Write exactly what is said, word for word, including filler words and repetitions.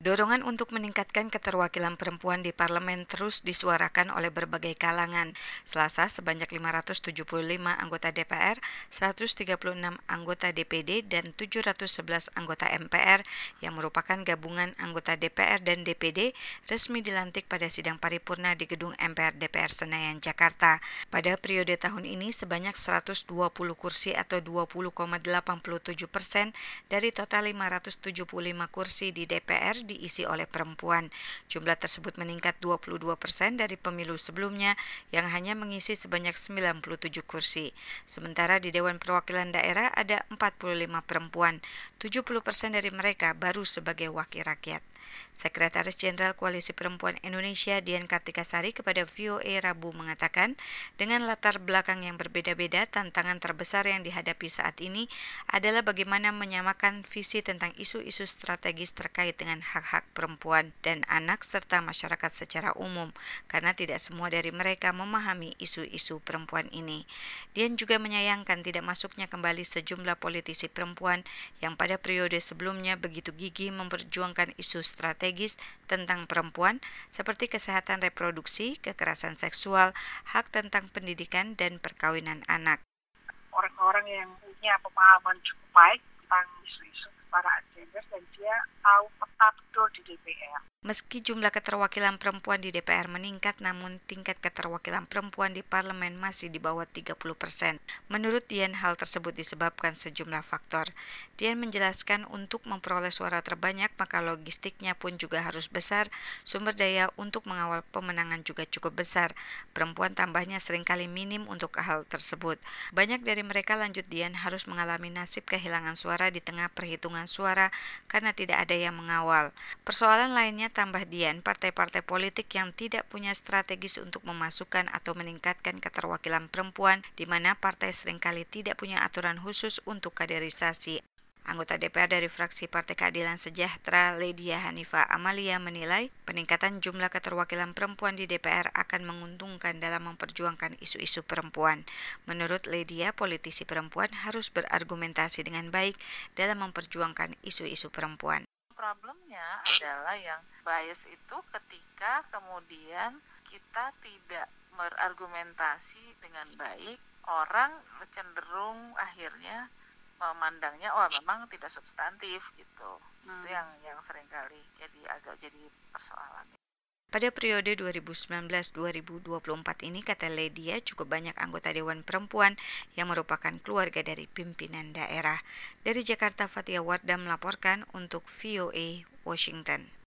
Dorongan untuk meningkatkan keterwakilan perempuan di parlemen terus disuarakan oleh berbagai kalangan. Selasa, sebanyak lima ratus tujuh puluh lima anggota D P R, seratus tiga puluh enam anggota D P D, dan tujuh ratus sebelas anggota M P R yang merupakan gabungan anggota D P R dan D P D resmi dilantik pada sidang paripurna di gedung M P R D P R Senayan, Jakarta. Pada periode tahun ini, sebanyak seratus dua puluh kursi atau dua puluh koma delapan tujuh persen dari total lima ratus tujuh puluh lima kursi di D P R diisi oleh perempuan. Jumlah tersebut meningkat dua puluh dua persen dari pemilu sebelumnya yang hanya mengisi sebanyak sembilan puluh tujuh kursi. Sementara di Dewan Perwakilan Daerah ada empat puluh lima perempuan, tujuh puluh persen dari mereka baru sebagai wakil rakyat. Sekretaris Jenderal Koalisi Perempuan Indonesia Dian Kartikasari kepada V O A Rabu mengatakan, dengan latar belakang yang berbeda-beda, tantangan terbesar yang dihadapi saat ini adalah bagaimana menyamakan visi tentang isu-isu strategis terkait dengan hak-hak perempuan dan anak serta masyarakat secara umum, karena tidak semua dari mereka memahami isu-isu perempuan ini. Dian juga menyayangkan tidak masuknya kembali sejumlah politisi perempuan yang pada periode sebelumnya begitu gigih memperjuangkan isu strategis tentang perempuan seperti kesehatan reproduksi, kekerasan seksual, hak tentang pendidikan, dan perkawinan anak. Orang-orang yang punya pemahaman cukup baik tentang isu-isu kesetaraan gender dan dia tahu peta betul di D P R. Meski jumlah keterwakilan perempuan di D P R meningkat, namun tingkat keterwakilan perempuan di parlemen masih di bawah tiga puluh persen. Menurut Dian, hal tersebut disebabkan sejumlah faktor. Dian menjelaskan untuk memperoleh suara terbanyak, maka logistiknya pun juga harus besar, sumber daya untuk mengawal pemenangan juga cukup besar. Perempuan tambahnya seringkali minim untuk hal tersebut. Banyak dari mereka, lanjut Dian, harus mengalami nasib kehilangan suara di tengah perhitungan suara karena tidak ada yang mengawal. Persoalan lainnya, tambah Dian, partai-partai politik yang tidak punya strategis untuk memasukkan atau meningkatkan keterwakilan perempuan, di mana partai seringkali tidak punya aturan khusus untuk kaderisasi. Anggota D P R dari fraksi Partai Keadilan Sejahtera, Ledia Hanifa Amalia, menilai peningkatan jumlah keterwakilan perempuan di D P R akan menguntungkan dalam memperjuangkan isu-isu perempuan. Menurut Ledia, politisi perempuan harus berargumentasi dengan baik dalam memperjuangkan isu-isu perempuan. Problemnya adalah yang bias itu ketika kemudian kita tidak berargumentasi dengan baik, orang cenderung akhirnya memandangnya oh memang tidak substantif gitu. Hmm. Itu yang yang seringkali jadi agak jadi persoalan. Pada periode dua ribu sembilan belas dua ribu dua puluh empat ini, kata Ledia, cukup banyak anggota Dewan Perempuan yang merupakan keluarga dari pimpinan daerah. Dari Jakarta, Fatia Wardah melaporkan untuk V O A Washington.